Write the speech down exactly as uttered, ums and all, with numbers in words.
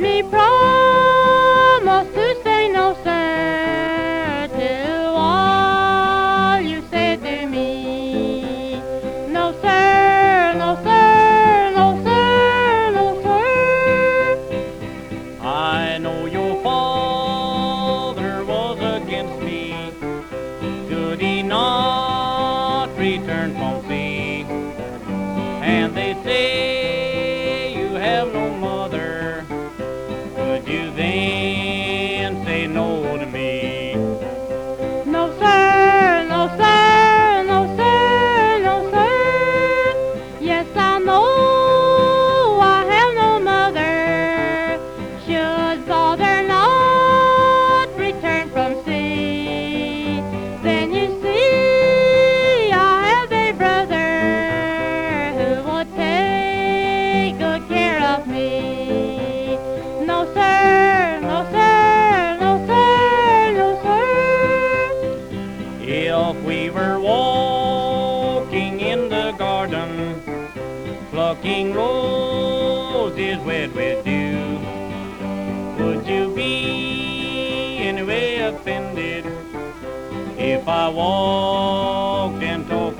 me promise to say no, sir, to all you said to me. No, sir, no, sir, no, sir, no, sir. I know your father was against me. Should he not return from sea? And they say you have no mother. Could you then say no to me? No, sir, no, sir, no, sir, no, sir. Yes, I know I have no mother. Should father not return from sea, then you see I have a brother who will take good care of me. No, sir, no, sir, no, sir, no, sir. If we were walking in the garden, plucking roses wet with dew, would you be in any way offended if I walked and told